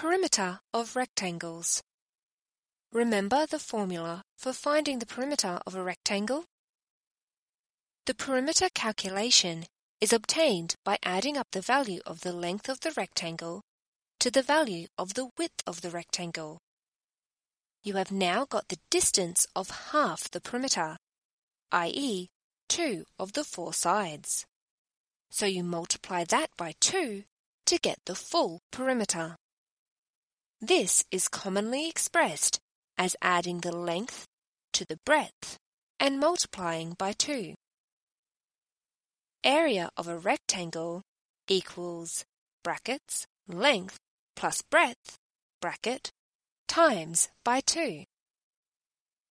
Perimeter of rectangles. Remember the formula for finding the perimeter of a rectangle? The perimeter calculation is obtained by adding up the value of the length of the rectangle to the value of the width of the rectangle. You have now got the distance of half the perimeter, i.e., 2 of the 4 sides. So you multiply that by 2 to get the full perimeter. This is commonly expressed as adding the length to the breadth and multiplying by 2. Area of a rectangle equals brackets length plus breadth bracket times by 2.